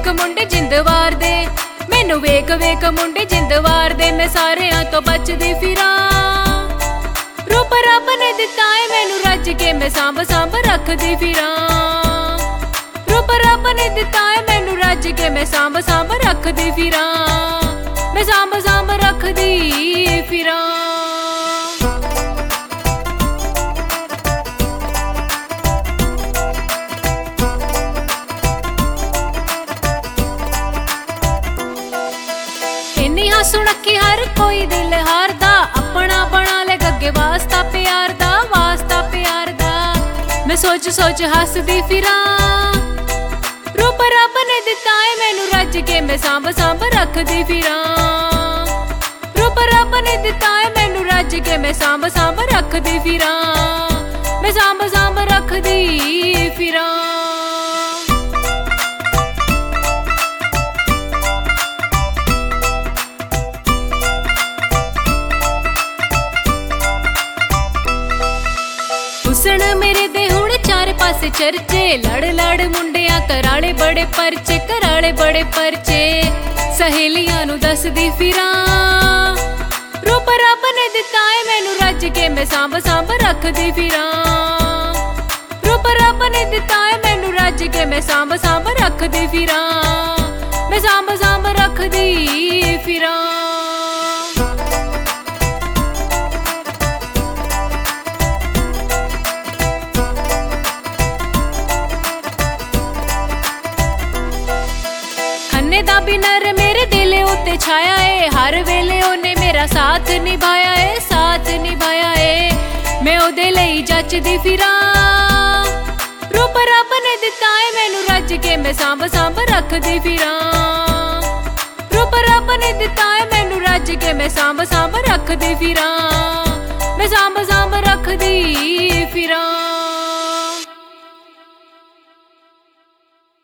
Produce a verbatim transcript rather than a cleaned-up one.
ਵੇਖ ਮੁੰਡੇ ਜਿੰਦਵਾਰ ਦੇ, ਮੈਨੂੰ ਵੇਖ ਵੇਖ ਮੁੰਡੇ ਜਿੰਦਵਾਰ ਦੇ, ਮੈਂ ਸਾਰਿਆਂ ਤੋਂ ਬਚਦੀ ਫਿਰਾਂ। ਰੂਪ ਰੱਬ ਨੇ ਦਿੱਤਾ ਏ ਮੈਨੂੰ ਰੱਜ ਕੇ, ਮੈਂ ਸਾਂਭ ਸਾਂਭ ਰੱਖਦੀ ਫਿਰਾਂ। ਰੂਪ ਰੱਬ ਨੇ ਦਿੱਤਾ ਏ ਮੈਨੂੰ ਰੱਜ ਕੇ, ਮੈਂ ਸਾਂਭ ਸਾਂਭ ਰੱਖਦੀ ਫਿਰਾਂ, ਮੈਂ ਸਾਂਭ ਸਾਂਭ ਰੱਖਦੀ ਫਿਰਾਂ। ਸੁਣਖੀ ਹਰ ਕੋਈ ਦਿਲ ਹਾਰਦਾ, ਆਪਣਾ ਬਣਾ ਲੈ ਗੱਗੇ ਵਾਸਤਾ ਪਿਆਰ ਦਾ, ਵਾਸਤਾ ਪਿਆਰ ਦਾ। ਮੈਂ ਸੋਚ ਸੋਚ ਹੱਸਦੀ ਫਿਰਾਂ। ਰੂਪ ਰੱਬ ਨੇ ਦਿੱਤਾ ਏ ਮੈਨੂੰ ਰੱਜ ਕੇ, ਮੈਂ ਸਾਂਭ ਸਾਂਭ ਰੱਖਦੀ ਫਿਰਾਂ। ਰੂਪ ਰੱਬ ਨੇ ਦਿੱਤਾ ਏ ਮੈਨੂੰ ਰੱਜ ਕੇ, ਮੈਂ ਸਾਂਭ ਸਾਂਭ ਰੱਖਦੀ ਫਿਰਾਂ, ਮੈਂ ਸਾਂਭ ਸਾਂਭ ਰੱਖਦੀ ਫਿਰਾਂ। ਹੁਸਨ ਮੇਰੇ ਦੇ ਹੁਣ ਚਾਰ ਪਾਸੇ ਚਰਚੇ, ਲੜ ਲੜ ਮੁੰਡਿਆਂ ਕਰਾਲੇ ਬੜੇ ਪਰਚੇ, ਕਰਾਲੇ ਬੜੇ ਪਰਚੇ। ਸਹੇਲੀਆਂ ਨੂੰ ਦੱਸਦੀ ਫਿਰਾਂ। ਰੂਪ ਰੱਬ ਨੇ ਦਿੱਤਾ ਏ ਮੈਨੂੰ ਰੱਜ ਕੇ, ਮੈਂ ਸਾਂਭ ਸਾਂਭ ਰੱਖਦੀ ਫਿਰਾਂ। ਰੂਪ ਰੱਬ ਨੇ ਦਿੱਤਾ ਏ ਮੈਨੂੰ ਰੱਜ ਕੇ, ਮੈਂ ਸਾਂਭ ਸਾਂਭ ਰੱਖਦੀ ਫਿਰਾਂ, ਮੈਂ ਸਾਂਭ ਸਾਂਭ ਰੱਖਦੀ ਫਿਰਾਂ। ਦਾ ਬਿਨਰ ਮੇਰੇ ਦਿਲ ਉੱਤੇ ਛਾਇਆ ਏ, ਹਰ ਵੇਲੇ ਉਹਨੇ ਮੇਰਾ ਸਾਥ ਨਿਭਾਇਆ ਏ, ਸਾਥ ਨਿਭਾਇਆ ਏ। ਮੈਂ ਉਹਦੇ ਲਈ ਜੱਚਦੀ ਫਿਰਾਂ। ਰੂਪ ਰੱਬ ਨੇ ਦਿੱਤਾ ਏ ਮੈਨੂੰ ਰੱਜ ਕੇ, ਮੈਂ ਸਾਂਭ ਸਾਂਭ ਰੱਖਦੀ ਫਿਰਾਂ। ਰੂਪ ਰੱਬ ਨੇ ਦਿੱਤਾ ਏ ਮੈਨੂੰ ਰੱਜ ਕੇ, ਮੈਂ ਸਾਂਭ ਸਾਂਭ ਰੱਖਦੀ ਫਿਰਾਂ।